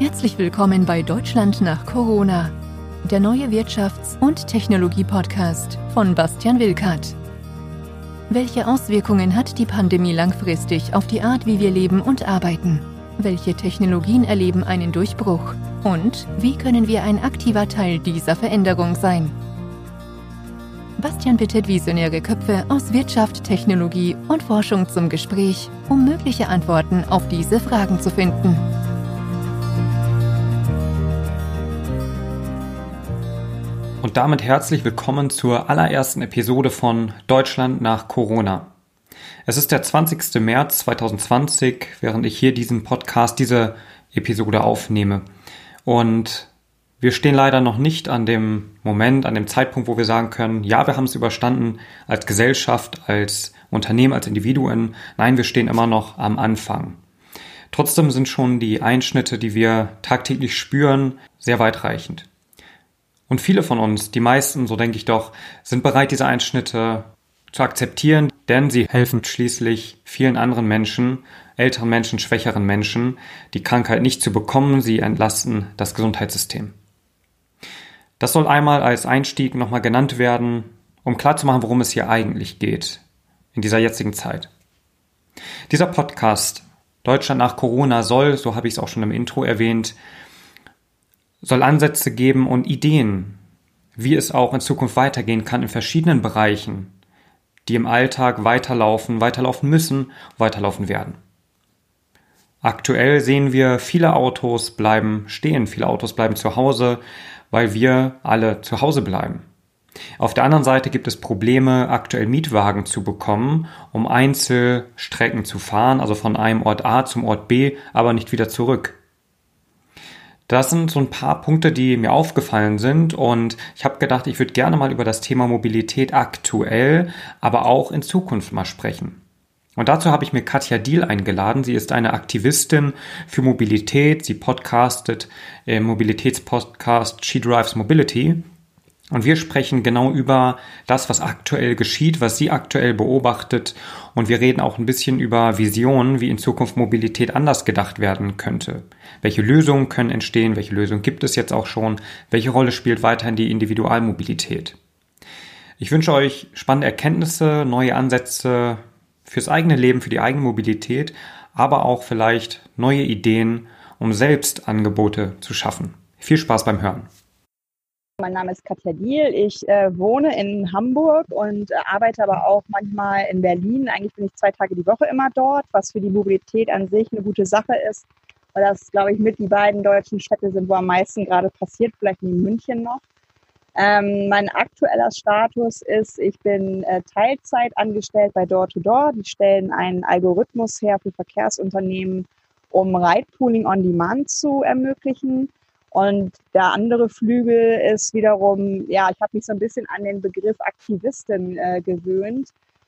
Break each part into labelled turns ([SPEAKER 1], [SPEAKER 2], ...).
[SPEAKER 1] Herzlich willkommen bei Deutschland nach Corona, der neue Wirtschafts- und Technologie-Podcast von Bastian Wilkert. Welche Auswirkungen hat die Pandemie langfristig auf die Art, wie wir leben und arbeiten? Welche Technologien erleben einen Durchbruch? Und wie können wir ein aktiver Teil dieser Veränderung sein? Bastian bittet visionäre Köpfe aus Wirtschaft, Technologie und Forschung zum Gespräch, um mögliche Antworten auf diese Fragen zu finden.
[SPEAKER 2] Und damit herzlich willkommen zur allerersten Episode von Deutschland nach Corona. Es ist der 20. März 2020, während ich hier diese Episode aufnehme. Und wir stehen leider noch nicht an dem Moment, an dem Zeitpunkt, wo wir sagen können, ja, wir haben es überstanden als Gesellschaft, als Unternehmen, als Individuen. Nein, wir stehen immer noch am Anfang. Trotzdem sind schon die Einschnitte, die wir tagtäglich spüren, sehr weitreichend. Und viele von uns, die meisten, so denke ich doch, sind bereit, diese Einschnitte zu akzeptieren, denn sie helfen schließlich vielen anderen Menschen, älteren Menschen, schwächeren Menschen, die Krankheit nicht zu bekommen. Sie entlasten das Gesundheitssystem. Das soll einmal als Einstieg nochmal genannt werden, um klarzumachen, worum es hier eigentlich geht in dieser jetzigen Zeit. Dieser Podcast Deutschland nach Corona soll, so habe ich es auch schon im Intro erwähnt, soll Ansätze geben und Ideen, wie es auch in Zukunft weitergehen kann in verschiedenen Bereichen, die im Alltag weiterlaufen müssen, weiterlaufen werden. Aktuell sehen wir, viele Autos bleiben stehen, viele Autos bleiben zu Hause, weil wir alle zu Hause bleiben. Auf der anderen Seite gibt es Probleme, aktuell Mietwagen zu bekommen, um Einzelstrecken zu fahren, also von einem Ort A zum Ort B, aber nicht wieder zurück. Das sind so ein paar Punkte, die mir aufgefallen sind, und ich habe gedacht, ich würde gerne mal über das Thema Mobilität aktuell, aber auch in Zukunft mal sprechen. Und dazu habe ich mir Katja Diehl eingeladen. Sie ist eine Aktivistin für Mobilität. Sie podcastet im Mobilitätspodcast She Drives Mobility. Und wir sprechen genau über das, was aktuell geschieht, was sie aktuell beobachtet. Und wir reden auch ein bisschen über Visionen, wie in Zukunft Mobilität anders gedacht werden könnte. Welche Lösungen können entstehen? Welche Lösungen gibt es jetzt auch schon? Welche Rolle spielt weiterhin die Individualmobilität? Ich wünsche euch spannende Erkenntnisse, neue Ansätze fürs eigene Leben, für die eigene Mobilität, aber auch vielleicht neue Ideen, um selbst Angebote zu schaffen. Viel Spaß beim Hören.
[SPEAKER 3] Mein Name ist Katja Diehl. Ich wohne in Hamburg und arbeite aber auch manchmal in Berlin. Eigentlich bin ich 2 Tage die Woche immer dort, was für die Mobilität an sich eine gute Sache ist, weil das, glaube ich, mit die beiden deutschen Städte sind, wo am meisten gerade passiert, vielleicht in München noch. Mein aktueller Status ist, ich bin Teilzeit angestellt bei Door2Door. Die stellen einen Algorithmus her für Verkehrsunternehmen, um Ride-Pooling on Demand zu ermöglichen. Und der andere Flügel ist wiederum, ja, ich habe mich so ein bisschen an den Begriff Aktivistin gewöhnt.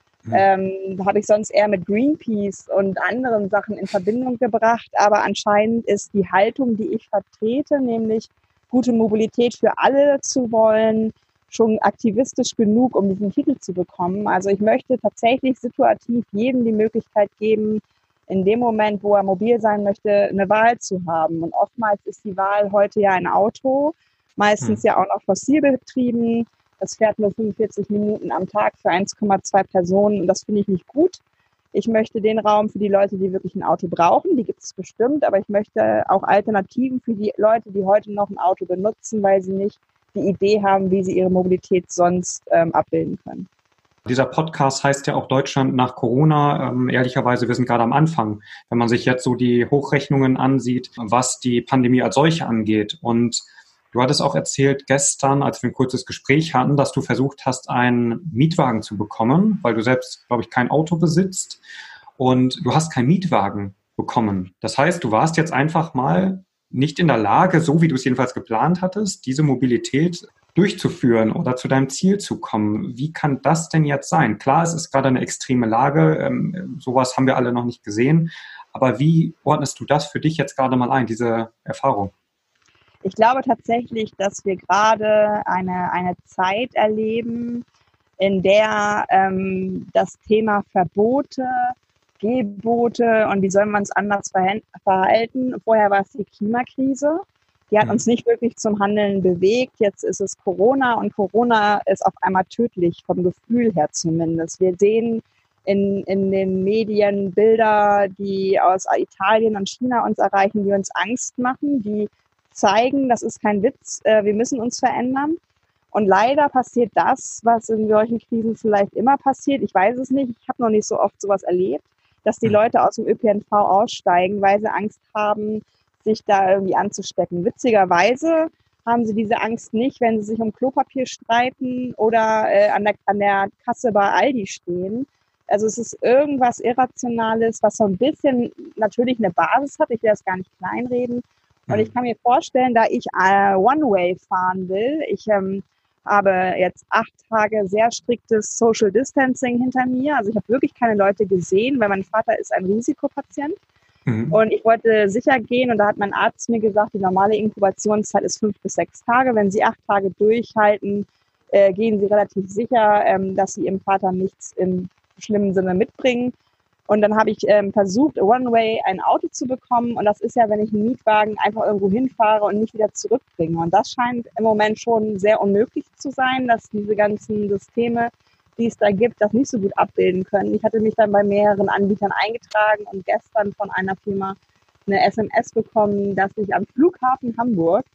[SPEAKER 3] Habe ich sonst eher mit Greenpeace und anderen Sachen in Verbindung gebracht. Aber anscheinend ist die Haltung, die ich vertrete, nämlich gute Mobilität für alle zu wollen, schon aktivistisch genug, um diesen Titel zu bekommen. Also ich möchte tatsächlich situativ jedem die Möglichkeit geben, in dem Moment, wo er mobil sein möchte, eine Wahl zu haben. Und oftmals ist die Wahl heute ja ein Auto, meistens ja auch noch fossilbetrieben. Das fährt nur 45 Minuten am Tag für 1,2 Personen, und das finde ich nicht gut. Ich möchte den Raum für die Leute, die wirklich ein Auto brauchen, die gibt es bestimmt, aber ich möchte auch Alternativen für die Leute, die heute noch ein Auto benutzen, weil sie nicht die Idee haben, wie sie ihre Mobilität sonst abbilden können.
[SPEAKER 2] Dieser Podcast heißt ja auch Deutschland nach Corona. Ehrlicherweise, wir sind gerade am Anfang, wenn man sich jetzt so die Hochrechnungen ansieht, was die Pandemie als solche angeht. Und du hattest auch erzählt gestern, als wir ein kurzes Gespräch hatten, dass du versucht hast, einen Mietwagen zu bekommen, weil du selbst, glaube ich, kein Auto besitzt, und du hast keinen Mietwagen bekommen. Das heißt, du warst jetzt einfach mal nicht in der Lage, so wie du es jedenfalls geplant hattest, diese Mobilität durchzuführen oder zu deinem Ziel zu kommen. Wie kann das denn jetzt sein? Klar, es ist gerade eine extreme Lage, sowas haben wir alle noch nicht gesehen, aber wie ordnest du das für dich jetzt gerade mal ein, diese Erfahrung?
[SPEAKER 3] Ich glaube tatsächlich, dass wir gerade eine Zeit erleben, in der das Thema Verbote Gebote und wie sollen wir uns anders verhalten. Vorher war es die Klimakrise. Die hat uns nicht wirklich zum Handeln bewegt. Jetzt ist es Corona und Corona ist auf einmal tödlich, vom Gefühl her zumindest. Wir sehen in den Medien Bilder, die aus Italien und China uns erreichen, die uns Angst machen, die zeigen, das ist kein Witz, wir müssen uns verändern. Und leider passiert das, was in solchen Krisen vielleicht immer passiert. Ich weiß es nicht, ich habe noch nicht so oft sowas erlebt, dass die Leute aus dem ÖPNV aussteigen, weil sie Angst haben, sich da irgendwie anzustecken. Witzigerweise haben sie diese Angst nicht, wenn sie sich um Klopapier streiten oder an der Kasse bei Aldi stehen. Also es ist irgendwas Irrationales, was so ein bisschen natürlich eine Basis hat. Ich will das gar nicht kleinreden. Und ich kann mir vorstellen, da ich One-Way fahren will, ich habe jetzt 8 Tage sehr striktes Social Distancing hinter mir. Also ich habe wirklich keine Leute gesehen, weil mein Vater ist ein Risikopatient. Und ich wollte sicher gehen und da hat mein Arzt mir gesagt, die normale Inkubationszeit ist 5 bis 6 Tage. Wenn Sie 8 Tage durchhalten, gehen Sie relativ sicher, dass Sie Ihrem Vater nichts im schlimmen Sinne mitbringen. Und dann habe ich versucht, One-Way ein Auto zu bekommen. Und das ist ja, wenn ich einen Mietwagen einfach irgendwo hinfahre und nicht wieder zurückbringe. Und das scheint im Moment schon sehr unmöglich zu sein, dass diese ganzen Systeme, die es da gibt, das nicht so gut abbilden können. Ich hatte mich dann bei mehreren Anbietern eingetragen und gestern von einer Firma eine SMS bekommen, dass ich am Flughafen Hamburg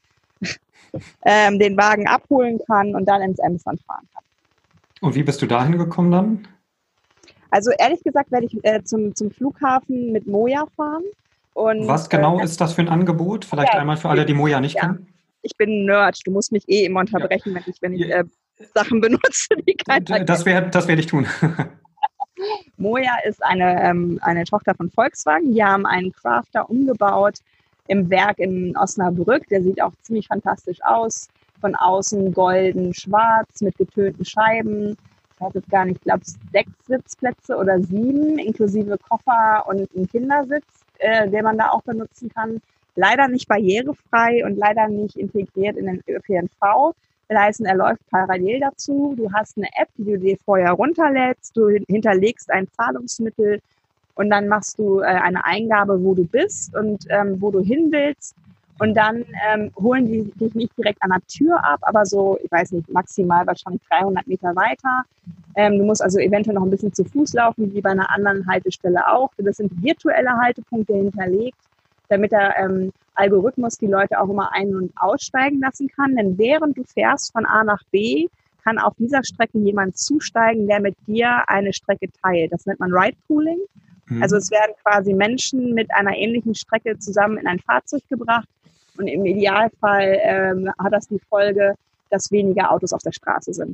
[SPEAKER 3] den Wagen abholen kann und dann ins Emsland fahren kann.
[SPEAKER 2] Und wie bist du dahin gekommen dann?
[SPEAKER 3] Also ehrlich gesagt werde ich zum Flughafen mit Moja fahren. Und,
[SPEAKER 2] was genau ist das für ein Angebot? Vielleicht einmal für alle, die Moja nicht kennen.
[SPEAKER 3] Ich bin ein Nerd. Du musst mich immer unterbrechen, wenn ich Sachen benutze, die keiner
[SPEAKER 2] Das werde ich tun.
[SPEAKER 3] Moja ist eine Tochter von Volkswagen. Die haben einen Crafter umgebaut im Werk in Osnabrück. Der sieht auch ziemlich fantastisch aus. Von außen golden, schwarz mit getönten Scheiben. Ich weiß jetzt gar nicht, ich glaube 6 Sitzplätze oder 7, inklusive Koffer und einen Kindersitz, den man da auch benutzen kann. Leider nicht barrierefrei und leider nicht integriert in den ÖPNV. Das heißt, er läuft parallel dazu. Du hast eine App, die du dir vorher runterlädst. Du hinterlegst ein Zahlungsmittel und dann machst du eine Eingabe, wo du bist und wo du hin willst. Und dann holen die dich nicht direkt an der Tür ab, aber so, ich weiß nicht, maximal wahrscheinlich 300 Meter weiter. Du musst also eventuell noch ein bisschen zu Fuß laufen, wie bei einer anderen Haltestelle auch. Das sind virtuelle Haltepunkte hinterlegt, damit der Algorithmus die Leute auch immer ein- und aussteigen lassen kann. Denn während du fährst von A nach B, kann auf dieser Strecke jemand zusteigen, der mit dir eine Strecke teilt. Das nennt man Ride-Pooling. Also es werden quasi Menschen mit einer ähnlichen Strecke zusammen in ein Fahrzeug gebracht. Und im Idealfall hat das die Folge, dass weniger Autos auf der Straße sind.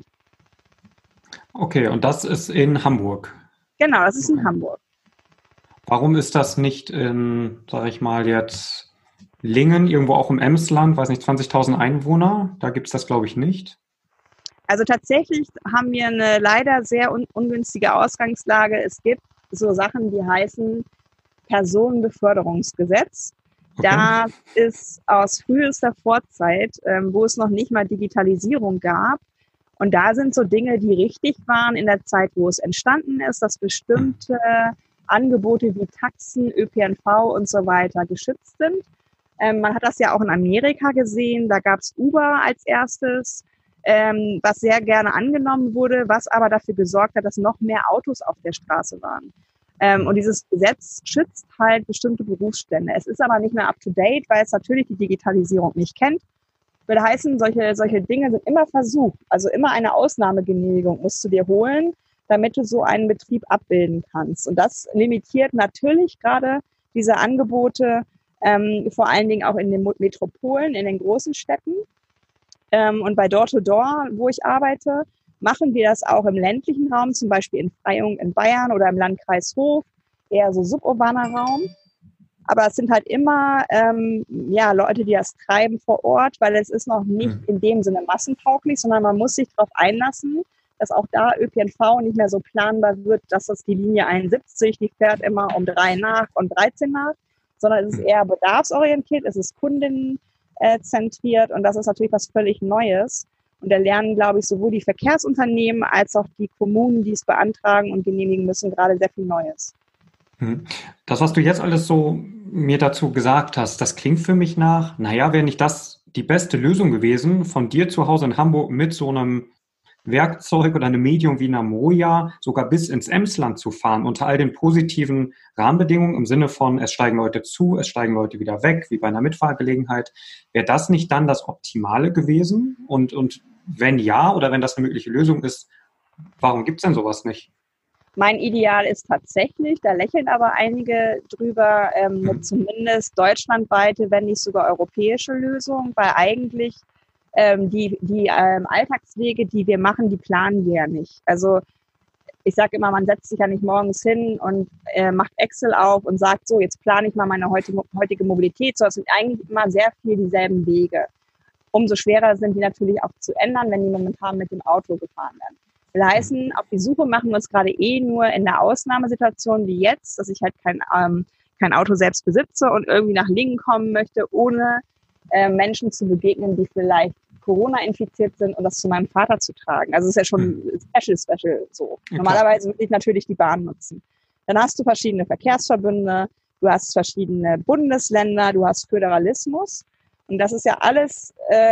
[SPEAKER 2] Okay, und das ist in Hamburg?
[SPEAKER 3] Genau, das ist in Hamburg.
[SPEAKER 2] Warum ist das nicht in, sage ich mal, jetzt Lingen, irgendwo auch im Emsland, weiß nicht, 20.000 Einwohner? Da gibt es das, glaube ich, nicht.
[SPEAKER 3] Also tatsächlich haben wir eine leider sehr ungünstige Ausgangslage. Es gibt so Sachen, die heißen Personenbeförderungsgesetz.
[SPEAKER 2] Okay.
[SPEAKER 3] Das ist aus frühester Vorzeit, wo es noch nicht mal Digitalisierung gab. Und da sind so Dinge, die richtig waren in der Zeit, wo es entstanden ist, dass bestimmte Angebote wie Taxen, ÖPNV und so weiter geschützt sind. Man hat das ja auch in Amerika gesehen. Da gab es Uber als erstes, was sehr gerne angenommen wurde, was aber dafür gesorgt hat, dass noch mehr Autos auf der Straße waren. Und dieses Gesetz schützt halt bestimmte Berufsstände. Es ist aber nicht mehr up-to-date, weil es natürlich die Digitalisierung nicht kennt. Will heißen, solche Dinge sind immer versucht. Also immer eine Ausnahmegenehmigung musst du dir holen, damit du so einen Betrieb abbilden kannst. Und das limitiert natürlich gerade diese Angebote, vor allen Dingen auch in den Metropolen, in den großen Städten. Und bei Door-to-Door, wo ich arbeite, machen wir das auch im ländlichen Raum, zum Beispiel in Freyung in Bayern oder im Landkreis Hof, eher so suburbaner Raum. Aber es sind halt immer Leute, die das treiben vor Ort, weil es ist noch nicht in dem Sinne massentauglich, sondern man muss sich darauf einlassen, dass auch da ÖPNV nicht mehr so planbar wird, dass das die Linie 71, die fährt immer um 3 nach und 13 nach, sondern es ist eher bedarfsorientiert, es ist kundenzentriert und das ist natürlich was völlig Neues. Und da lernen, glaube ich, sowohl die Verkehrsunternehmen als auch die Kommunen, die es beantragen und genehmigen müssen, gerade sehr viel Neues.
[SPEAKER 2] Das, was du jetzt alles so mir dazu gesagt hast, das klingt für mich nach, naja, wäre nicht das die beste Lösung gewesen, von dir zu Hause in Hamburg mit so einem Werkzeug oder einem Medium wie einer Moja sogar bis ins Emsland zu fahren, unter all den positiven Rahmenbedingungen im Sinne von, es steigen Leute zu, es steigen Leute wieder weg, wie bei einer Mitfahrgelegenheit. Wäre das nicht dann das Optimale gewesen? Und wenn ja, oder wenn das eine mögliche Lösung ist, warum gibt es denn sowas nicht?
[SPEAKER 3] Mein Ideal ist tatsächlich, da lächeln aber einige drüber, eine zumindest deutschlandweite, wenn nicht sogar europäische Lösung, weil eigentlich die Alltagswege, die wir machen, die planen wir ja nicht. Also ich sage immer, man setzt sich ja nicht morgens hin und macht Excel auf und sagt, so, jetzt plane ich mal meine heutige Mobilität, sondern es sind eigentlich immer sehr viel dieselben Wege. Umso schwerer sind die natürlich auch zu ändern, wenn die momentan mit dem Auto gefahren werden. Will heißen, auf die Suche machen wir uns gerade nur in der Ausnahmesituation wie jetzt, dass ich halt kein Auto selbst besitze und irgendwie nach Lingen kommen möchte, ohne Menschen zu begegnen, die vielleicht Corona infiziert sind und das zu meinem Vater zu tragen. Also es ist ja schon special so. Ja, normalerweise würde ich natürlich die Bahn nutzen. Dann hast du verschiedene Verkehrsverbünde, du hast verschiedene Bundesländer, du hast Föderalismus. Und das ist ja alles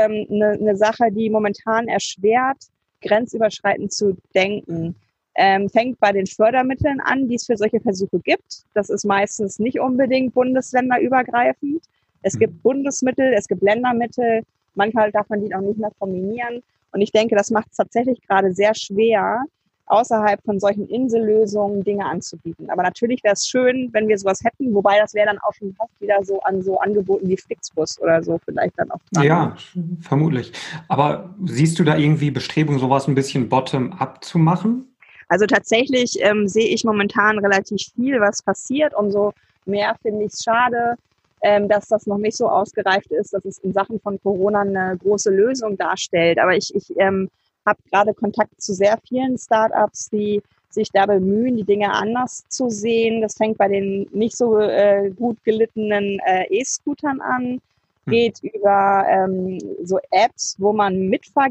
[SPEAKER 3] eine Sache, die momentan erschwert, grenzüberschreitend zu denken. Fängt bei den Fördermitteln an, die es für solche Versuche gibt. Das ist meistens nicht unbedingt bundesländerübergreifend. Es gibt Bundesmittel, es gibt Ländermittel. Manchmal darf man die noch nicht mehr kombinieren. Und ich denke, das macht es tatsächlich gerade sehr schwer, außerhalb von solchen Insellösungen Dinge anzubieten. Aber natürlich wäre es schön, wenn wir sowas hätten, wobei das wäre dann auch schon fast wieder so an so Angeboten wie Flixbus oder so vielleicht dann auch dran.
[SPEAKER 2] Ja, vermutlich. Aber siehst du da irgendwie Bestrebungen, sowas ein bisschen bottom-up zu machen?
[SPEAKER 3] Also tatsächlich sehe ich momentan relativ viel, was passiert. Umso mehr finde ich es schade, dass das noch nicht so ausgereift ist, dass es in Sachen von Corona eine große Lösung darstellt. Aber ich habe gerade Kontakt zu sehr vielen Startups, die sich da bemühen, die Dinge anders zu sehen. Das fängt bei den nicht so gut gelittenen E-Scootern an, geht über so Apps, wo man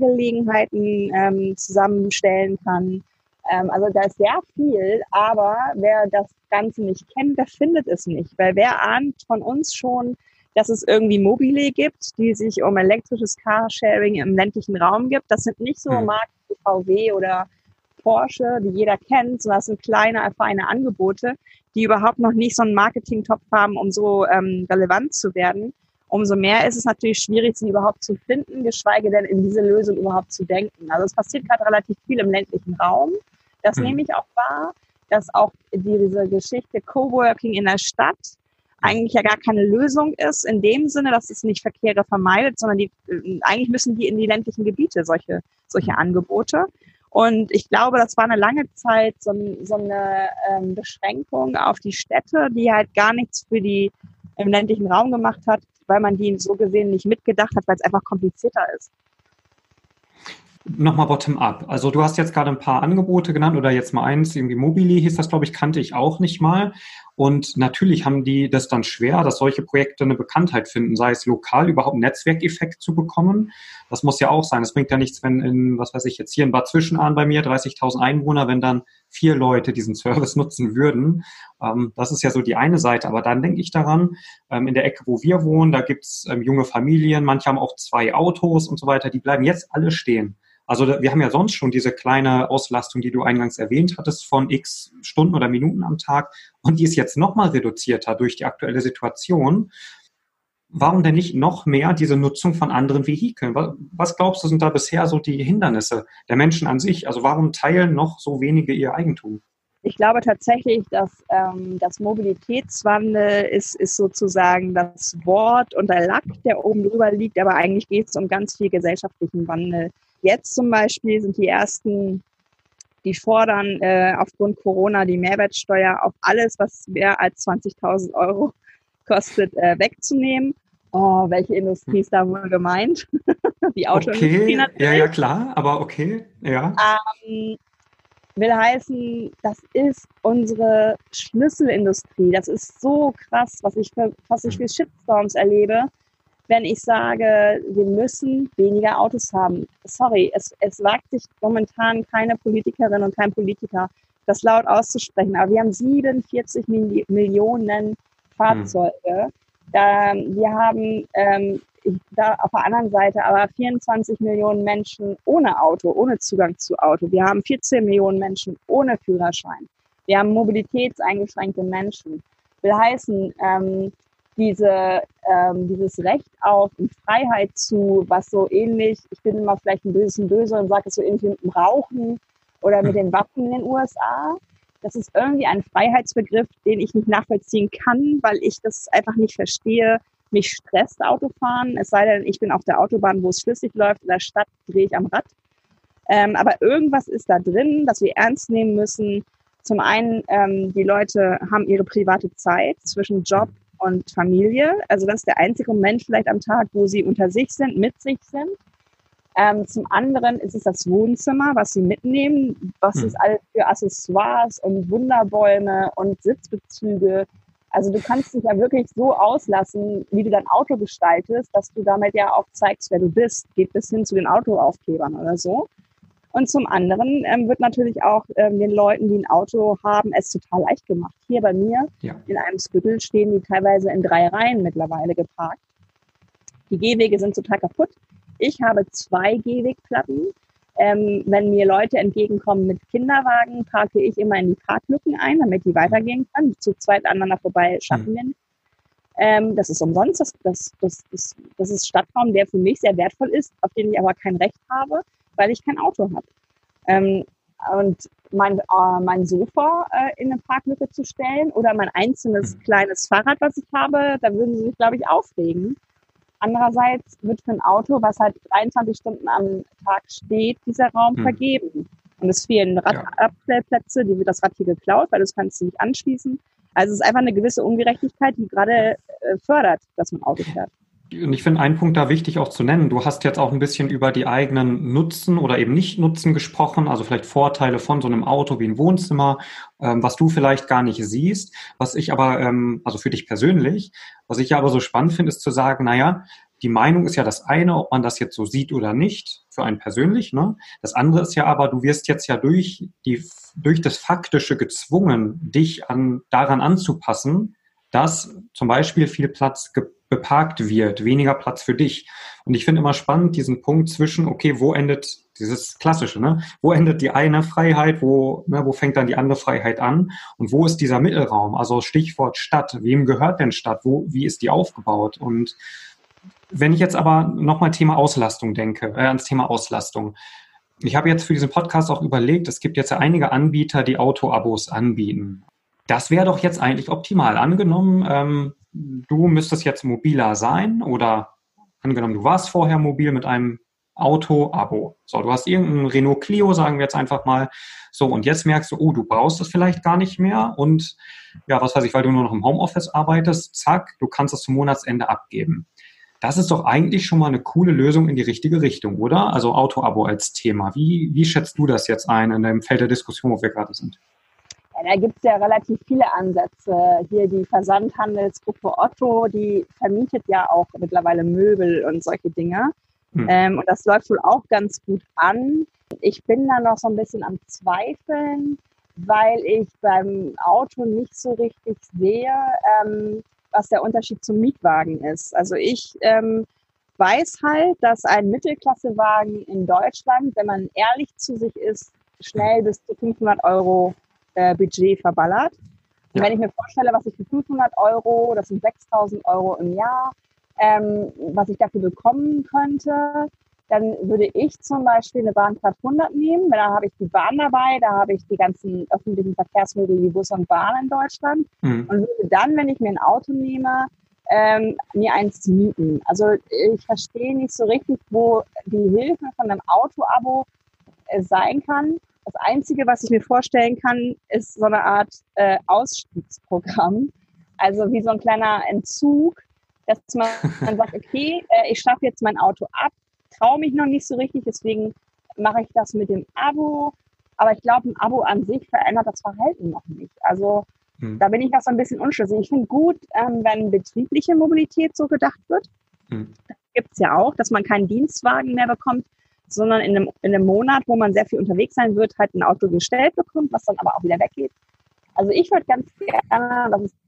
[SPEAKER 3] Mitfahrgelegenheiten zusammenstellen kann. Also da ist sehr viel, aber wer das Ganze nicht kennt, der findet es nicht. Weil wer ahnt von uns schon, dass es irgendwie Mobile gibt, die sich um elektrisches Carsharing im ländlichen Raum gibt. Das sind nicht so Marken wie VW oder Porsche, die jeder kennt, sondern das sind kleine, feine Angebote, die überhaupt noch nicht so einen Marketing-Topf haben, um so relevant zu werden. Umso mehr ist es natürlich schwierig, sie überhaupt zu finden, geschweige denn in diese Lösung überhaupt zu denken. Also es passiert gerade relativ viel im ländlichen Raum. Das nehme ich auch wahr, dass auch diese Geschichte Coworking in der Stadt eigentlich ja gar keine Lösung ist, in dem Sinne, dass es nicht Verkehre vermeidet, sondern eigentlich müssen die in die ländlichen Gebiete solche Angebote. Und ich glaube, das war eine lange Zeit so eine Beschränkung auf die Städte, die halt gar nichts für die im ländlichen Raum gemacht hat, weil man die so gesehen nicht mitgedacht hat, weil es einfach komplizierter ist.
[SPEAKER 2] Nochmal bottom-up. Also du hast jetzt gerade ein paar Angebote genannt oder jetzt mal eins, irgendwie Mobili hieß das, glaube ich, kannte ich auch nicht mal. Und natürlich haben die das dann schwer, dass solche Projekte eine Bekanntheit finden, sei es lokal überhaupt einen Netzwerkeffekt zu bekommen. Das muss ja auch sein. Es bringt ja nichts, wenn was weiß ich jetzt hier in Bad Zwischenahn bei mir, 30.000 Einwohner, wenn dann 4 Leute diesen Service nutzen würden. Das ist ja so die eine Seite. Aber dann denke ich daran, in der Ecke, wo wir wohnen, da gibt's junge Familien, manche haben auch 2 Autos und so weiter, die bleiben jetzt alle stehen. Also wir haben ja sonst schon diese kleine Auslastung, die du eingangs erwähnt hattest, von x Stunden oder Minuten am Tag. Und die ist jetzt nochmal reduzierter durch die aktuelle Situation. Warum denn nicht noch mehr diese Nutzung von anderen Vehikeln? Was glaubst du, sind da bisher so die Hindernisse der Menschen an sich? Also warum teilen noch so wenige ihr Eigentum?
[SPEAKER 3] Ich glaube tatsächlich, dass das Mobilitätswandel ist sozusagen das Wort und der Lack, der oben drüber liegt, aber eigentlich geht es um ganz viel gesellschaftlichen Wandel. Jetzt zum Beispiel sind die ersten, die fordern aufgrund Corona die Mehrwertsteuer auf alles, was mehr als 20.000 Euro kostet, wegzunehmen. Oh, welche Industrie ist da wohl gemeint? Die Autoindustrie natürlich.
[SPEAKER 2] Ja, klar, aber okay, ja.
[SPEAKER 3] Will heißen, das ist unsere Schlüsselindustrie. Das ist so krass, was ich für Shitstorms erlebe, wenn ich sage, wir müssen weniger Autos haben. Sorry, es wagt sich momentan keine Politikerin und kein Politiker, das laut auszusprechen, aber wir haben 47 Millionen Fahrzeuge. Wir haben da auf der anderen Seite aber 24 Millionen Menschen ohne Auto, ohne Zugang zu Auto. Wir haben 14 Millionen Menschen ohne Führerschein. Wir haben mobilitätseingeschränkte Menschen. Will heißen, dieses Recht auf Freiheit zu, was so ähnlich, ich bin immer vielleicht ein bisschen böse und sage es so ähnlich mit dem Rauchen oder mit den Waffen in den USA. Das ist irgendwie ein Freiheitsbegriff, den ich nicht nachvollziehen kann, weil ich das einfach nicht verstehe. Mich stresst Autofahren, es sei denn, ich bin auf der Autobahn, wo es flüssig läuft, in der Stadt drehe ich am Rad. Aber irgendwas ist da drin, das wir ernst nehmen müssen. Zum einen, die Leute haben ihre private Zeit zwischen Job und Familie. Also das ist der einzige Moment vielleicht am Tag, wo sie unter sich sind, mit sich sind. Zum anderen ist es das Wohnzimmer, was sie mitnehmen. Was ist alles für Accessoires und Wunderbäume und Sitzbezüge. Also du kannst dich ja wirklich so auslassen, wie du dein Auto gestaltest, dass du damit ja auch zeigst, wer du bist. Geht bis hin zu den Autoaufklebern oder so. Und zum anderen wird natürlich auch den Leuten, die ein Auto haben, es total leicht gemacht. Hier bei mir in Eimsbüttel stehen die teilweise in 3 Reihen mittlerweile geparkt. Die Gehwege sind total kaputt. Ich habe 2 Gehwegplatten. Wenn mir Leute entgegenkommen mit Kinderwagen, parke ich immer in die Parklücken ein, damit die weitergehen können. Zu zweit aneinander vorbei schaffen wir nicht. Das ist umsonst. Das ist Stadtraum, der für mich sehr wertvoll ist, auf den ich aber kein Recht habe, weil ich kein Auto habe. Und mein Sofa in eine Parklücke zu stellen oder mein einzelnes kleines Fahrrad, was ich habe, da würden sie sich, glaube ich, aufregen. Andererseits wird für ein Auto, was halt 23 Stunden am Tag steht, dieser Raum vergeben. Und es fehlen Radabstellplätze, die wird das Rad hier geklaut, weil das kannst du nicht anschließen. Also es ist einfach eine gewisse Ungerechtigkeit, die gerade fördert, dass man Auto fährt.
[SPEAKER 2] Und ich finde einen Punkt da wichtig auch zu nennen. Du hast jetzt auch ein bisschen über die eigenen Nutzen oder eben Nicht-Nutzen gesprochen, also vielleicht Vorteile von so einem Auto wie ein Wohnzimmer, was du vielleicht gar nicht siehst. Was ich aber, also für dich persönlich, was ich ja aber so spannend finde, ist zu sagen, naja, die Meinung ist ja das eine, ob man das jetzt so sieht oder nicht, für einen persönlich, ne? Das andere ist ja aber, du wirst jetzt ja durch das Faktische gezwungen, dich daran anzupassen, dass zum Beispiel viel Platz beparkt wird, weniger Platz für dich. Und ich finde immer spannend diesen Punkt zwischen, okay, wo endet dieses Klassische, ne? Wo endet die eine Freiheit, wo fängt dann die andere Freiheit an? Und wo ist dieser Mittelraum? Also Stichwort Stadt. Wem gehört denn Stadt? Wie ist die aufgebaut? Und wenn ich jetzt aber nochmal Thema Auslastung denke, ans Thema Auslastung. Ich habe jetzt für diesen Podcast auch überlegt, es gibt jetzt ja einige Anbieter, die Auto-Abos anbieten. Das wäre doch jetzt eigentlich optimal. Angenommen, du müsstest jetzt mobiler sein oder angenommen, du warst vorher mobil mit einem Auto-Abo. So, du hast irgendeinen Renault Clio, sagen wir jetzt einfach mal. So, und jetzt merkst du, oh, du brauchst es vielleicht gar nicht mehr und ja, was weiß ich, weil du nur noch im Homeoffice arbeitest, zack, du kannst es zum Monatsende abgeben. Das ist doch eigentlich schon mal eine coole Lösung in die richtige Richtung, oder? Also Auto-Abo als Thema. Wie schätzt du das jetzt ein in dem Feld der Diskussion, wo wir gerade sind?
[SPEAKER 3] Ja, da gibt es ja relativ viele Ansätze. Hier die Versandhandelsgruppe Otto, die vermietet ja auch mittlerweile Möbel und solche Dinge. Und das läuft wohl auch ganz gut an. Ich bin da noch so ein bisschen am Zweifeln, weil ich beim Auto nicht so richtig sehe, was der Unterschied zum Mietwagen ist. Also ich weiß halt, dass ein Mittelklassewagen in Deutschland, wenn man ehrlich zu sich ist, schnell bis zu 500 Euro Budget verballert. Und wenn ich mir vorstelle, was ich für 500 Euro, das sind 6.000 Euro im Jahr, was ich dafür bekommen könnte, dann würde ich zum Beispiel eine Bahncard 100 nehmen, weil da habe ich die Bahn dabei, da habe ich die ganzen öffentlichen Verkehrsmittel wie Bus und Bahn in Deutschland und würde dann, wenn ich mir ein Auto nehme, mir eins mieten. Also ich verstehe nicht so richtig, wo die Hilfe von einem Auto-Abo sein kann. Das Einzige, was ich mir vorstellen kann, ist so eine Art Ausstiegsprogramm. Also wie so ein kleiner Entzug, dass man sagt, okay, ich schaffe jetzt mein Auto ab, traue mich noch nicht so richtig, deswegen mache ich das mit dem Abo. Aber ich glaube, ein Abo an sich verändert das Verhalten noch nicht. Also da bin ich noch so ein bisschen unschlüssig. Ich finde gut, wenn betriebliche Mobilität so gedacht wird. Das gibt es ja auch, dass man keinen Dienstwagen mehr bekommt, sondern in einem Monat, wo man sehr viel unterwegs sein wird, halt ein Auto gestellt bekommt, was dann aber auch wieder weggeht. Also ich würde ganz gerne, das ist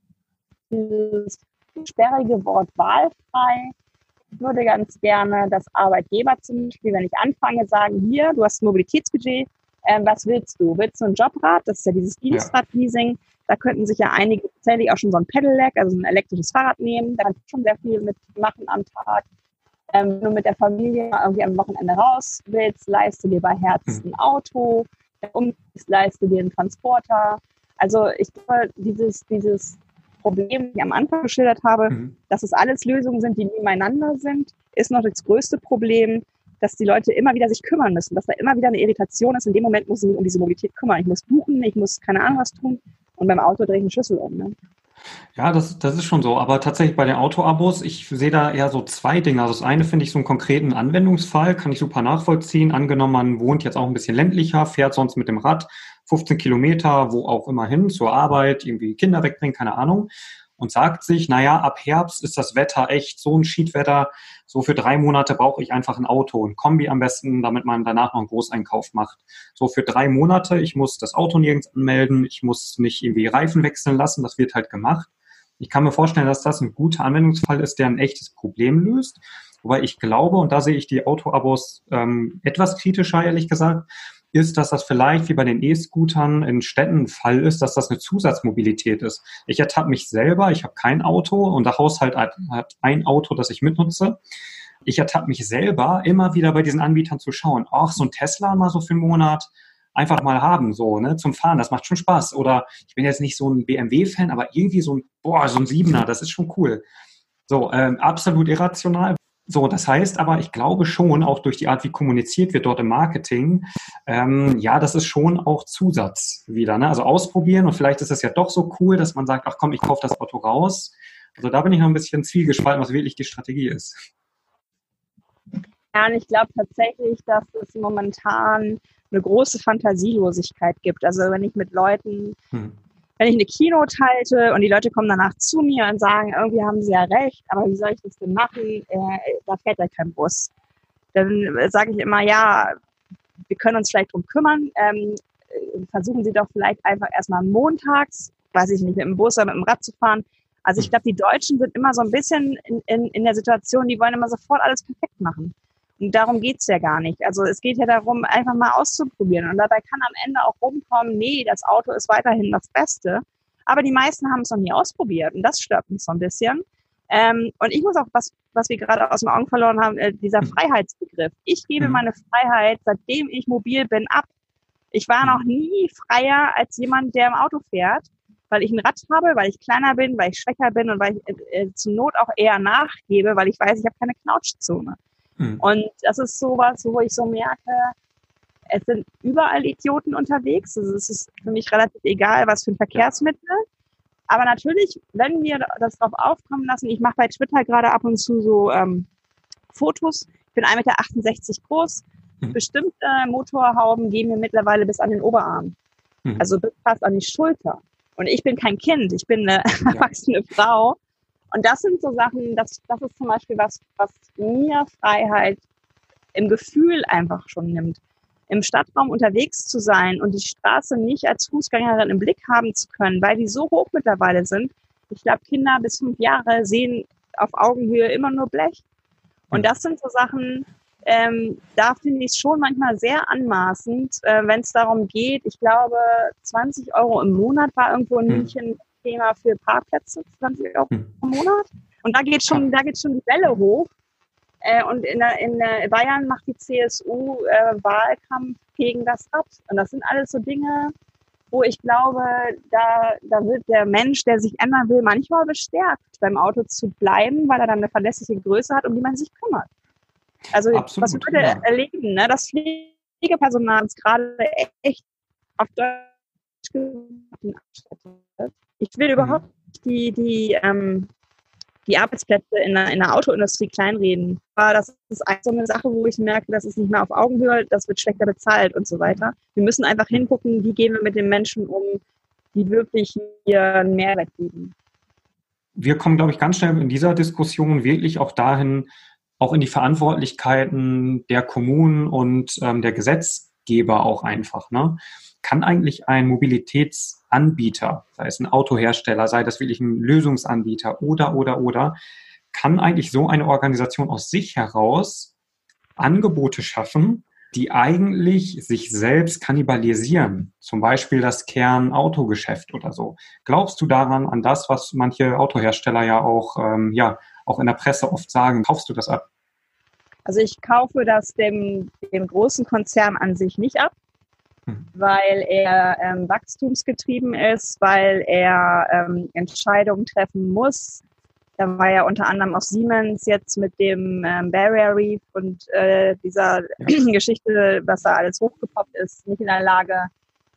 [SPEAKER 3] dieses sperrige Wort wahlfrei. Ich würde ganz gerne, dass Arbeitgeber zum Beispiel, wenn ich anfange, sagen, hier, du hast ein Mobilitätsbudget, was willst du? Willst du ein Jobrad? Das ist ja dieses Dienstradleasing. Da könnten sich ja einige tatsächlich auch schon so ein Pedelec, also ein elektrisches Fahrrad nehmen. Da kannst du schon sehr viel mitmachen am Tag. Wenn du mit der Familie irgendwie am Wochenende raus willst, leiste dir bei Herz ein Auto. Leiste dir einen Transporter. Also ich glaube, dieses Problem, das ich am Anfang geschildert habe, dass es alles Lösungen sind, die nebeneinander sind, ist noch das größte Problem, dass die Leute immer wieder sich kümmern müssen, dass da immer wieder eine Irritation ist. In dem Moment muss ich mich um diese Mobilität kümmern. Ich muss buchen, ich muss keine Ahnung was tun und beim Auto drehe ich einen Schlüssel um. Ne?
[SPEAKER 2] Ja, das ist schon so. Aber tatsächlich bei den Autoabos, ich sehe da eher so zwei Dinge. Also das eine finde ich so einen konkreten Anwendungsfall, kann ich super nachvollziehen. Angenommen, man wohnt jetzt auch ein bisschen ländlicher, fährt sonst mit dem Rad 15 Kilometer, wo auch immer hin, zur Arbeit, irgendwie Kinder wegbringen, keine Ahnung. Und sagt sich, naja, ab Herbst ist das Wetter echt so ein Schiedwetter, so für 3 Monate brauche ich einfach ein Auto, ein Kombi am besten, damit man danach noch einen Großeinkauf macht. So für 3 Monate, ich muss das Auto nirgends anmelden, ich muss nicht irgendwie Reifen wechseln lassen, das wird halt gemacht. Ich kann mir vorstellen, dass das ein guter Anwendungsfall ist, der ein echtes Problem löst. Wobei ich glaube, und da sehe ich die Autoabos etwas kritischer, ehrlich gesagt, ist, dass das vielleicht wie bei den E-Scootern in Städten ein Fall ist, dass das eine Zusatzmobilität ist. Ich ertappe mich selber, ich habe kein Auto und der Haushalt hat ein Auto, das ich mitnutze. Ich ertappe mich selber immer wieder bei diesen Anbietern zu schauen, ach, so ein Tesla mal so für einen Monat einfach mal haben, so, ne, zum Fahren, das macht schon Spaß. Oder ich bin jetzt nicht so ein BMW-Fan, aber irgendwie so ein 7er, das ist schon cool. So, absolut irrational. So, das heißt aber, ich glaube schon, auch durch die Art, wie kommuniziert wird dort im Marketing, ja, das ist schon auch Zusatz wieder, ne? Also ausprobieren und vielleicht ist es ja doch so cool, dass man sagt, ach komm, ich kaufe das Auto raus. Also da bin ich noch ein bisschen zwiegespalten, was wirklich die Strategie ist.
[SPEAKER 3] Ja, und ich glaube tatsächlich, dass es momentan eine große Fantasielosigkeit gibt. Also wenn ich mit Leuten, wenn ich eine Keynote halte und die Leute kommen danach zu mir und sagen, irgendwie haben sie ja recht, aber wie soll ich das denn machen? Da fährt ja kein Bus. Dann sage ich immer, ja, wir können uns vielleicht drum kümmern. Versuchen Sie doch vielleicht einfach erstmal montags, weiß ich nicht, mit dem Bus oder mit dem Rad zu fahren. Also ich glaube, die Deutschen sind immer so ein bisschen in der Situation, die wollen immer sofort alles perfekt machen. Und darum geht's ja gar nicht. Also es geht ja darum, einfach mal auszuprobieren. Und dabei kann am Ende auch rumkommen, nee, das Auto ist weiterhin das Beste. Aber die meisten haben es noch nie ausprobiert. Und das stört mich so ein bisschen. Und ich muss auch, was wir gerade aus den Augen verloren haben, dieser Freiheitsbegriff. Ich gebe meine Freiheit, seitdem ich mobil bin, ab. Ich war noch nie freier als jemand, der im Auto fährt, weil ich ein Rad habe, weil ich kleiner bin, weil ich schwächer bin und weil ich zur Not auch eher nachgebe, weil ich weiß, ich habe keine Knautschzone. Und das ist sowas, wo ich so merke, es sind überall Idioten unterwegs. Also es ist für mich relativ egal, was für ein Verkehrsmittel. Aber natürlich, wenn wir das drauf aufkommen lassen, ich mache bei Twitter gerade ab und zu so Fotos. Ich bin 1,68 Meter groß. Bestimmte Motorhauben gehen mir mittlerweile bis an den Oberarm. Also bis fast an die Schulter. Und ich bin kein Kind, ich bin eine erwachsene Frau. Und das sind so Sachen, das ist zum Beispiel was mir Freiheit im Gefühl einfach schon nimmt. Im Stadtraum unterwegs zu sein und die Straße nicht als Fußgängerin im Blick haben zu können, weil die so hoch mittlerweile sind. Ich glaube, Kinder bis 5 Jahre sehen auf Augenhöhe immer nur Blech. Und das sind so Sachen, da finde ich es schon manchmal sehr anmaßend, wenn es darum geht, ich glaube, 20 € im Monat war irgendwo in München Thema für Parkplätze, 20 € im Monat. Und da geht schon die Welle hoch. Und in Bayern macht die CSU Wahlkampf gegen das Rad. Und das sind alles so Dinge, wo ich glaube, da wird der Mensch, der sich ändern will, manchmal bestärkt, beim Auto zu bleiben, weil er dann eine verlässliche Größe hat, um die man sich kümmert. Also absolut, was wir heute erleben, ne, das Pflegepersonal uns gerade echt auf Deutsch gesagt. Ich will überhaupt die Arbeitsplätze in der Autoindustrie kleinreden. Aber das ist so eine Sache, wo ich merke, das ist nicht mehr auf Augenhöhe, das wird schlechter bezahlt und so weiter. Wir müssen einfach hingucken, wie gehen wir mit den Menschen um, die wirklich hier einen Mehrwert geben.
[SPEAKER 2] Wir kommen, glaube ich, ganz schnell in dieser Diskussion wirklich auch dahin, auch in die Verantwortlichkeiten der Kommunen und der Gesetzgeber auch einfach, ne? Kann eigentlich ein Mobilitätsanbieter, sei es ein Autohersteller, sei das wirklich ein Lösungsanbieter oder, kann eigentlich so eine Organisation aus sich heraus Angebote schaffen, die eigentlich sich selbst kannibalisieren, zum Beispiel das Kernautogeschäft oder so. Glaubst du daran, an das, was manche Autohersteller ja auch in der Presse oft sagen? Kaufst du das ab?
[SPEAKER 3] Also ich kaufe das dem großen Konzern an sich nicht ab, weil er wachstumsgetrieben ist, weil er Entscheidungen treffen muss. Da war ja unter anderem auch Siemens jetzt mit dem Barrier Reef und dieser Geschichte, was da alles hochgepoppt ist, nicht in der Lage,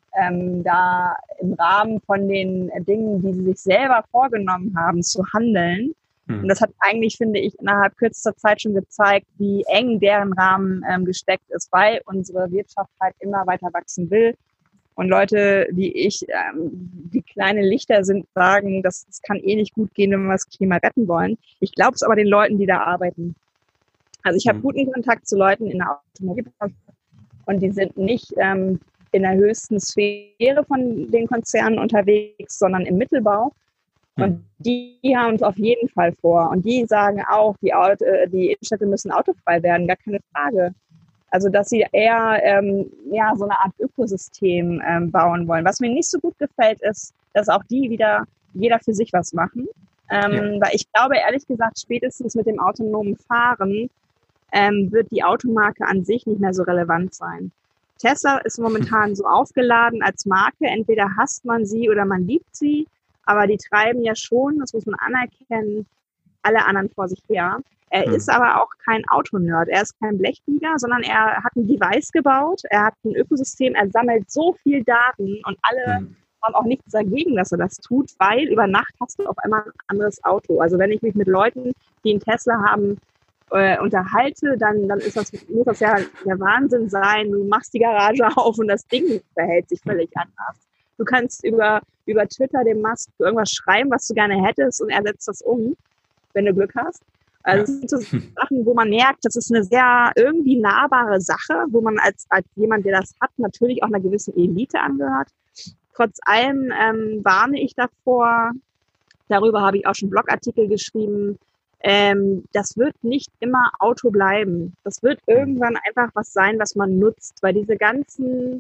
[SPEAKER 3] da im Rahmen von den Dingen, die sie sich selber vorgenommen haben, zu handeln. Und das hat eigentlich, finde ich, innerhalb kürzester Zeit schon gezeigt, wie eng deren Rahmen gesteckt ist, weil unsere Wirtschaft halt immer weiter wachsen will. Und Leute wie ich, die kleine Lichter sind, sagen, das kann eh nicht gut gehen, wenn wir das Klima retten wollen. Ich glaube es aber den Leuten, die da arbeiten. Also ich habe guten Kontakt zu Leuten in der Automobilbranche und die sind nicht in der höchsten Sphäre von den Konzernen unterwegs, sondern im Mittelbau. Und die haben es auf jeden Fall vor. Und die sagen auch, die Innenstädte müssen autofrei werden, gar keine Frage. Also, dass sie eher so eine Art Ökosystem bauen wollen. Was mir nicht so gut gefällt, ist, dass auch die wieder jeder für sich was machen. Weil ich glaube, ehrlich gesagt, spätestens mit dem autonomen Fahren wird die Automarke an sich nicht mehr so relevant sein. Tesla ist momentan so aufgeladen als Marke. Entweder hasst man sie oder man liebt sie. Aber die treiben ja schon, das muss man anerkennen, alle anderen vor sich her. Er ist aber auch kein Autonerd. Er ist kein Blechbieger, sondern er hat ein Device gebaut. Er hat ein Ökosystem. Er sammelt so viel Daten und alle haben auch nichts dagegen, dass er das tut, weil über Nacht hast du auf einmal ein anderes Auto. Also wenn ich mich mit Leuten, die einen Tesla haben, unterhalte, dann muss das ja der Wahnsinn sein. Du machst die Garage auf und das Ding verhält sich völlig anders. Du kannst über Twitter dem Musk irgendwas schreiben, was du gerne hättest und er setzt das um, wenn du Glück hast. Also das sind so Sachen, wo man merkt, das ist eine sehr irgendwie nahbare Sache, wo man als jemand, der das hat, natürlich auch einer gewissen Elite angehört. Trotz allem warne ich davor, darüber habe ich auch schon Blogartikel geschrieben, das wird nicht immer Auto bleiben. Das wird irgendwann einfach was sein, was man nutzt, weil diese ganzen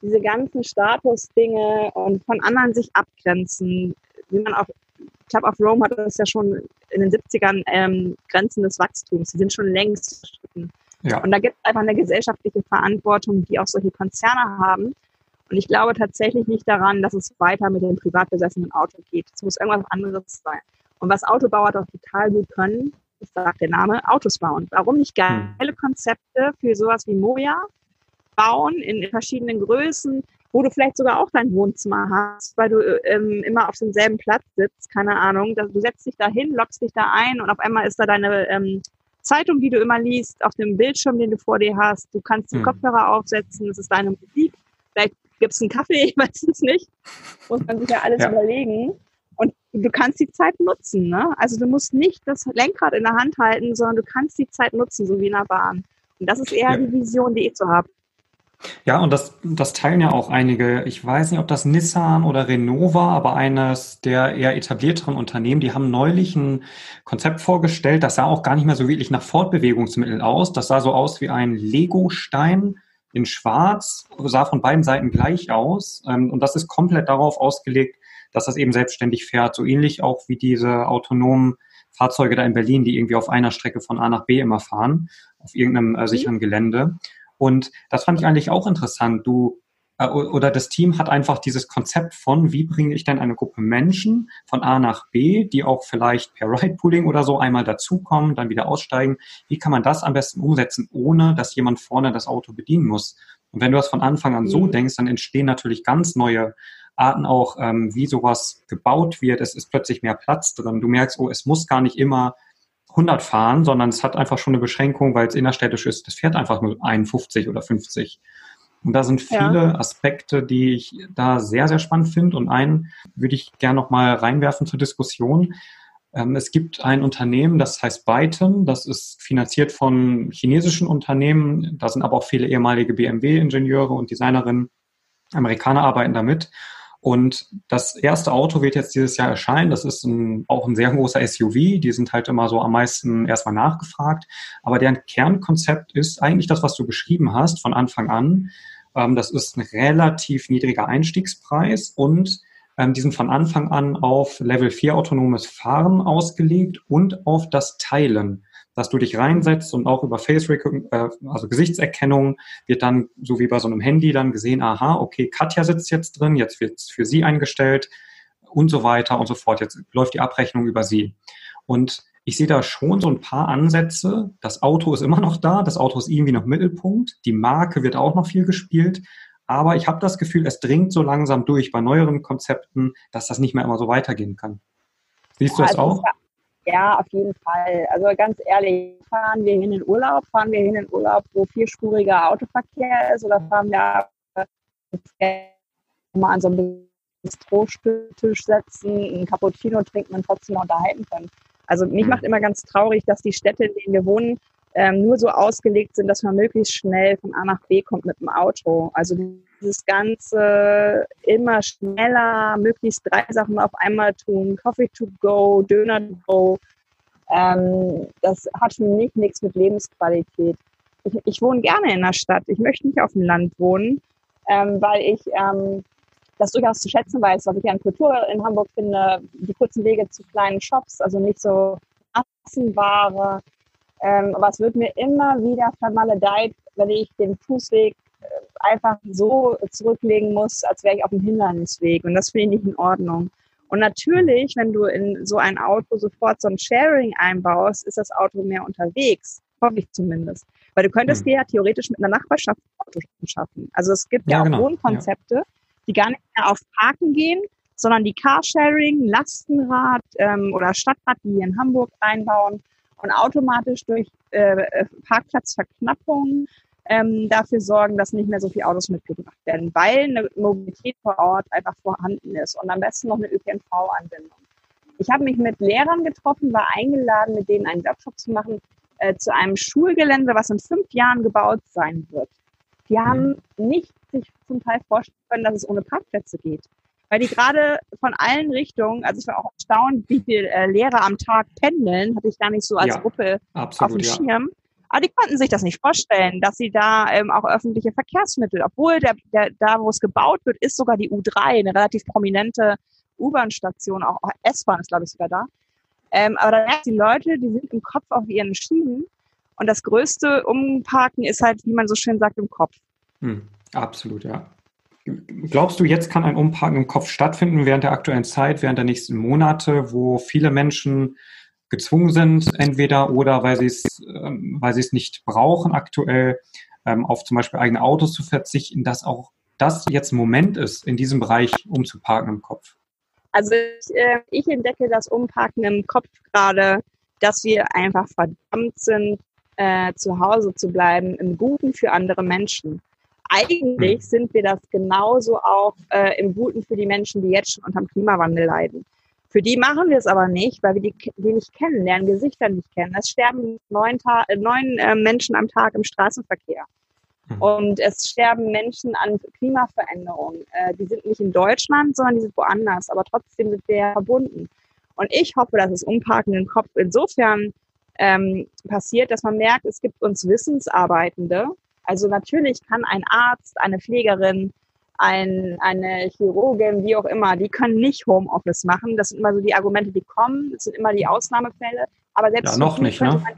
[SPEAKER 3] Statusdinge und von anderen sich abgrenzen, wie man auch, ich glaube, auf Rome hat das ja schon in den 70ern Grenzen des Wachstums, die sind schon längst überschritten. Ja. Und da gibt es einfach eine gesellschaftliche Verantwortung, die auch solche Konzerne haben. Und ich glaube tatsächlich nicht daran, dass es weiter mit dem privat besessenen Auto geht. Es muss irgendwas anderes sein. Und was Autobauer doch total gut können, das sagt der Name, Autos bauen. Warum nicht geile Konzepte für sowas wie Moja bauen in verschiedenen Größen, wo du vielleicht sogar auch dein Wohnzimmer hast, weil du immer auf demselben Platz sitzt, keine Ahnung. Du setzt dich da hin, loggst dich da ein und auf einmal ist da deine Zeitung, die du immer liest, auf dem Bildschirm, den du vor dir hast. Du kannst die Kopfhörer aufsetzen, das ist deine Musik. Vielleicht gibt es einen Kaffee, ich weiß es nicht. Muss man sich ja alles überlegen. Und du kannst die Zeit nutzen, ne? Also du musst nicht das Lenkrad in der Hand halten, sondern du kannst die Zeit nutzen, so wie in der Bahn. Und das ist eher die Vision, die ich so habe.
[SPEAKER 2] Ja, und das teilen ja auch einige. Ich weiß nicht, ob das Nissan oder Renault war, aber eines der eher etablierteren Unternehmen, die haben neulich ein Konzept vorgestellt, das sah auch gar nicht mehr so wirklich nach Fortbewegungsmittel aus. Das sah so aus wie ein Lego-Stein in Schwarz, sah von beiden Seiten gleich aus. Und das ist komplett darauf ausgelegt, dass das eben selbstständig fährt. So ähnlich auch wie diese autonomen Fahrzeuge da in Berlin, die irgendwie auf einer Strecke von A nach B immer fahren, auf irgendeinem sicheren Gelände. Und das fand ich eigentlich auch interessant. Oder das Team hat einfach dieses Konzept von, wie bringe ich denn eine Gruppe Menschen von A nach B, die auch vielleicht per Ride-Pooling oder so einmal dazukommen, dann wieder aussteigen. Wie kann man das am besten umsetzen, ohne dass jemand vorne das Auto bedienen muss? Und wenn du das von Anfang an so denkst, dann entstehen natürlich ganz neue Arten auch, wie sowas gebaut wird. Es ist plötzlich mehr Platz drin. Du merkst, es muss gar nicht immer 100 fahren, sondern es hat einfach schon eine Beschränkung, weil es innerstädtisch ist. Das fährt einfach nur 51 oder 50. Und da sind viele Aspekte, die ich da sehr, sehr spannend finde. Und einen würde ich gerne noch mal reinwerfen zur Diskussion. Es gibt ein Unternehmen, das heißt Byton, das ist finanziert von chinesischen Unternehmen, da sind aber auch viele ehemalige BMW-Ingenieure und Designerinnen, Amerikaner arbeiten damit. Und das erste Auto wird jetzt dieses Jahr erscheinen. Das ist auch ein sehr großer SUV. Die sind halt immer so am meisten erstmal nachgefragt. Aber deren Kernkonzept ist eigentlich das, was du beschrieben hast von Anfang an. Das ist ein relativ niedriger Einstiegspreis und die sind von Anfang an auf Level 4 autonomes Fahren ausgelegt und auf das Teilen, dass du dich reinsetzt und auch über also Gesichtserkennung wird dann, so wie bei so einem Handy, dann gesehen, aha, okay, Katja sitzt jetzt drin, jetzt wird es für sie eingestellt und so weiter und so fort. Jetzt läuft die Abrechnung über sie. Und ich sehe da schon so ein paar Ansätze. Das Auto ist immer noch da, das Auto ist irgendwie noch Mittelpunkt, die Marke wird auch noch viel gespielt, aber ich habe das Gefühl, es dringt so langsam durch bei neueren Konzepten, dass das nicht mehr immer so weitergehen kann. Siehst du das auch?
[SPEAKER 3] Ja, auf jeden Fall. Also ganz ehrlich, fahren wir hin in Urlaub, wo vierspuriger Autoverkehr ist, oder fahren wir mal an so einem Bistro-Tisch setzen, einen Cappuccino trinken und trotzdem noch unterhalten können. Also mich macht immer ganz traurig, dass die Städte, in denen wir wohnen, nur so ausgelegt sind, dass man möglichst schnell von A nach B kommt mit dem Auto. Also dieses Ganze immer schneller, möglichst 3 Sachen auf einmal tun, Coffee to go, Döner to go, das hat für mich nichts mit Lebensqualität. Ich wohne gerne in der Stadt, ich möchte nicht auf dem Land wohnen, weil ich das durchaus zu schätzen weiß, was ich an Kultur in Hamburg finde, die kurzen Wege zu kleinen Shops, also nicht so Massenware. Aber es wird mir immer wieder vermaledeit, wenn ich den Fußweg einfach so zurücklegen muss, als wäre ich auf dem Hindernisweg. Und das finde ich nicht in Ordnung. Und natürlich, wenn du in so ein Auto sofort so ein Sharing einbaust, ist das Auto mehr unterwegs. Hoffe ich zumindest. Weil du könntest dir ja theoretisch mit einer Nachbarschaft Auto schaffen. Also es gibt ja auch
[SPEAKER 2] genau.
[SPEAKER 3] Wohnkonzepte, die gar nicht mehr auf Parken gehen, sondern die Carsharing, Lastenrad oder Stadtrad, die hier in Hamburg einbauen und automatisch durch Parkplatzverknappung dafür sorgen, dass nicht mehr so viele Autos mitgebracht werden, weil eine Mobilität vor Ort einfach vorhanden ist und am besten noch eine ÖPNV-Anbindung. Ich habe mich mit Lehrern getroffen, war eingeladen, mit denen einen Workshop zu machen zu einem Schulgelände, was in 5 Jahren gebaut sein wird. Die haben nicht sich zum Teil vorstellen können, dass es ohne Parkplätze geht. Weil die gerade von allen Richtungen, also ich war auch erstaunt, wie viele Lehrer am Tag pendeln, hatte ich gar nicht so als Gruppe auf dem Schirm. Aber die konnten sich das nicht vorstellen, dass sie da auch öffentliche Verkehrsmittel, obwohl da, wo es gebaut wird, ist sogar die U3, eine relativ prominente U-Bahn-Station, auch S-Bahn ist, glaube ich, sogar da. Aber da merken die Leute, die sind im Kopf auf ihren Schienen und das größte Umparken ist halt, wie man so schön sagt, im Kopf.
[SPEAKER 2] Absolut, ja. Glaubst du, jetzt kann ein Umparken im Kopf stattfinden während der aktuellen Zeit, während der nächsten Monate, wo viele Menschen gezwungen sind, entweder oder weil sie es nicht brauchen aktuell, auf zum Beispiel eigene Autos zu verzichten, dass auch das jetzt ein Moment ist, in diesem Bereich umzuparken im Kopf?
[SPEAKER 3] Also ich entdecke das Umparken im Kopf gerade, dass wir einfach verdammt sind, zu Hause zu bleiben, im Guten für andere Menschen. Eigentlich sind wir das genauso auch im Guten für die Menschen, die jetzt schon unter dem Klimawandel leiden. Für die machen wir es aber nicht, weil wir die nicht kennen, deren Gesichter nicht kennen. Es sterben 9 Menschen am Tag im Straßenverkehr. Und es sterben Menschen an Klimaveränderungen. Die sind nicht in Deutschland, sondern die sind woanders. Aber trotzdem sind wir ja verbunden. Und ich hoffe, dass das Umparken im Kopf insofern passiert, dass man merkt, es gibt uns Wissensarbeitende. Also natürlich kann ein Arzt, eine Pflegerin, eine Chirurgin, wie auch immer, die können nicht Homeoffice machen. Das sind immer so die Argumente, die kommen. Das sind immer die Ausnahmefälle. Aber selbst
[SPEAKER 2] ja, noch nicht, ne?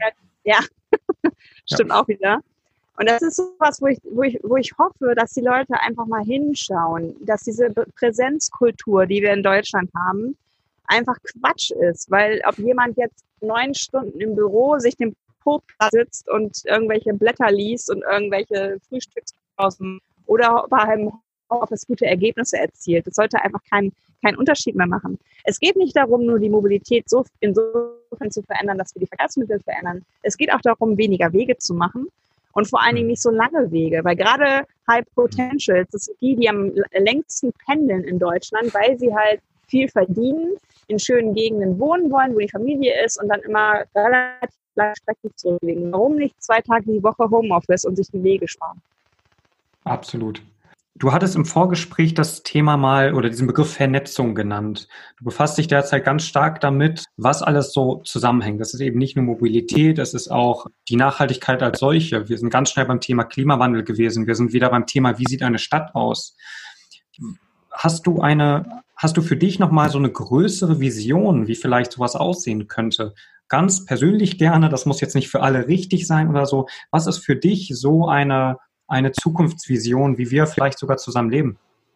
[SPEAKER 3] Stimmt auch wieder. Und das ist so was, wo ich hoffe, dass die Leute einfach mal hinschauen, dass diese Präsenzkultur, die wir in Deutschland haben, einfach Quatsch ist. Weil ob jemand jetzt 9 Stunden im Büro sich den Poplatz sitzt und irgendwelche Blätter liest und irgendwelche Frühstückspausen oder beim Homeoffice gute Ergebnisse erzielt. Das sollte einfach keinen Unterschied mehr machen. Es geht nicht darum, nur die Mobilität insofern zu verändern, dass wir die Verkehrsmittel verändern. Es geht auch darum, weniger Wege zu machen und vor allen Dingen nicht so lange Wege, weil gerade High Potentials, das sind die am längsten pendeln in Deutschland, weil sie halt viel verdienen, in schönen Gegenden wohnen wollen, wo die Familie ist und dann immer relativ lange Strecken zurücklegen. Warum nicht 2 Tage die Woche Homeoffice und sich die Wege sparen?
[SPEAKER 2] Absolut. Du hattest im Vorgespräch das Thema mal oder diesen Begriff Vernetzung genannt. Du befasst dich derzeit ganz stark damit, was alles so zusammenhängt. Das ist eben nicht nur Mobilität, es ist auch die Nachhaltigkeit als solche. Wir sind ganz schnell beim Thema Klimawandel gewesen. Wir sind wieder beim Thema, wie sieht eine Stadt aus? Hast du für dich nochmal so eine größere Vision, wie vielleicht sowas aussehen könnte? Ganz persönlich gerne, das muss jetzt nicht für alle richtig sein oder so. Was ist für dich so eine Zukunftsvision, wie wir vielleicht sogar zusammen leben?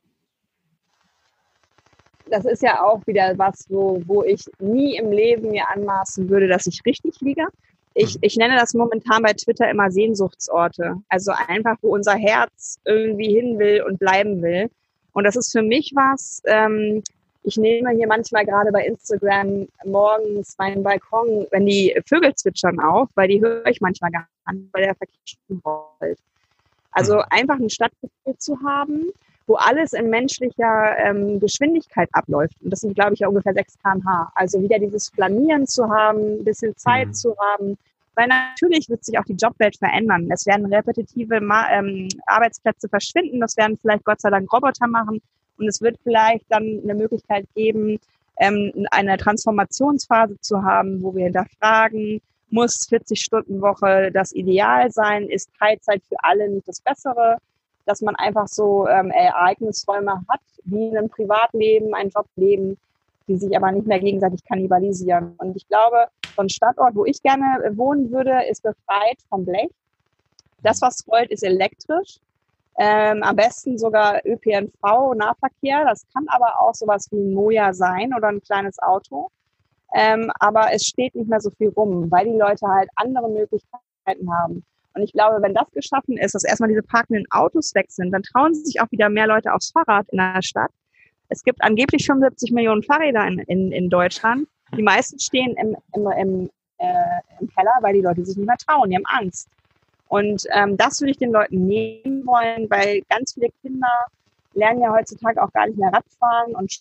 [SPEAKER 3] Das ist ja auch wieder was, wo ich nie im Leben mir anmaßen würde, dass ich richtig liege. Ich nenne das momentan bei Twitter immer Sehnsuchtsorte. Also einfach, wo unser Herz irgendwie hin will und bleiben will. Und das ist für mich was, ich nehme hier manchmal gerade bei Instagram morgens meinen Balkon, wenn die Vögel zwitschern auf, weil die höre ich manchmal gar nicht, weil der Verkehr schon rollt. Also einfach ein Stadtgefühl zu haben, wo alles in menschlicher Geschwindigkeit abläuft. Und das sind, glaube ich, ja ungefähr 6 km/h. Also wieder dieses Flanieren zu haben, ein bisschen Zeit zu haben. Weil natürlich wird sich auch die Jobwelt verändern. Es werden repetitive Arbeitsplätze verschwinden. Das werden vielleicht Gott sei Dank Roboter machen. Und es wird vielleicht dann eine Möglichkeit geben, eine Transformationsphase zu haben, wo wir hinterfragen, muss 40-Stunden-Woche das Ideal sein? Ist Teilzeit für alle nicht das Bessere? Dass man einfach so Ereignisräume hat, wie in einem Privatleben, ein Jobleben, die sich aber nicht mehr gegenseitig kannibalisieren. Und ich glaube, so ein Stadtort, wo ich gerne wohnen würde, ist befreit vom Blech. Das, was rollt, ist elektrisch. Am besten sogar ÖPNV, Nahverkehr. Das kann aber auch sowas wie ein Moja sein oder ein kleines Auto. Aber es steht nicht mehr so viel rum, weil die Leute halt andere Möglichkeiten haben. Und ich glaube, wenn das geschaffen ist, dass erstmal diese parkenden Autos weg sind, dann trauen sich auch wieder mehr Leute aufs Fahrrad in der Stadt. Es gibt angeblich 75 Millionen Fahrräder in Deutschland. Die meisten stehen im Keller, weil die Leute sich nicht mehr trauen, die haben Angst. Und das würde ich den Leuten nehmen wollen, weil ganz viele Kinder lernen ja heutzutage auch gar nicht mehr Radfahren und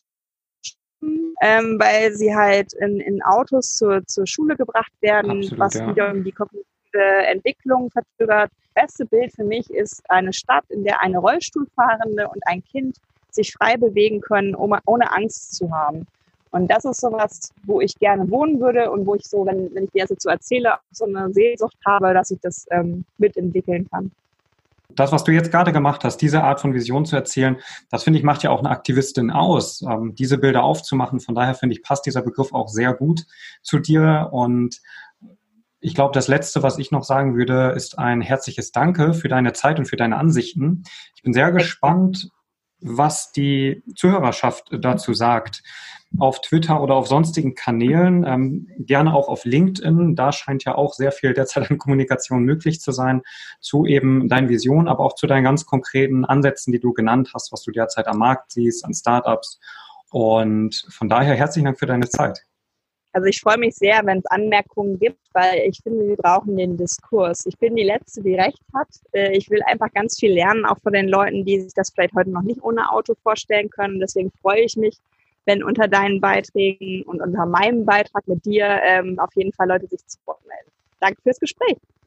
[SPEAKER 3] weil sie halt in Autos zur Schule gebracht werden, absolut, was wiederum die kognitive Entwicklung verzögert. Das beste Bild für mich ist eine Stadt, in der eine Rollstuhlfahrende und ein Kind sich frei bewegen können, ohne Angst zu haben. Und das ist sowas, wo ich gerne wohnen würde und wo ich so, wenn ich dir das jetzt so erzähle, so eine Sehnsucht habe, dass ich das mitentwickeln kann.
[SPEAKER 2] Das, was du jetzt gerade gemacht hast, diese Art von Vision zu erzählen, das finde ich, macht ja auch eine Aktivistin aus, diese Bilder aufzumachen. Von daher finde ich, passt dieser Begriff auch sehr gut zu dir. Und ich glaube, das Letzte, was ich noch sagen würde, ist ein herzliches Danke für deine Zeit und für deine Ansichten. Ich bin sehr gespannt, was die Zuhörerschaft dazu sagt. Auf Twitter oder auf sonstigen Kanälen, gerne auch auf LinkedIn. Da scheint ja auch sehr viel derzeit an Kommunikation möglich zu sein, zu eben deinen Visionen, aber auch zu deinen ganz konkreten Ansätzen, die du genannt hast, was du derzeit am Markt siehst, an Startups. Und von daher herzlichen Dank für deine Zeit.
[SPEAKER 3] Also ich freue mich sehr, wenn es Anmerkungen gibt, weil ich finde, wir brauchen den Diskurs. Ich bin die Letzte, die Recht hat. Ich will einfach ganz viel lernen, auch von den Leuten, die sich das vielleicht heute noch nicht ohne Auto vorstellen können. Deswegen freue ich mich, wenn unter deinen Beiträgen und unter meinem Beitrag mit dir auf jeden Fall Leute sich zu Wort melden. Danke fürs Gespräch.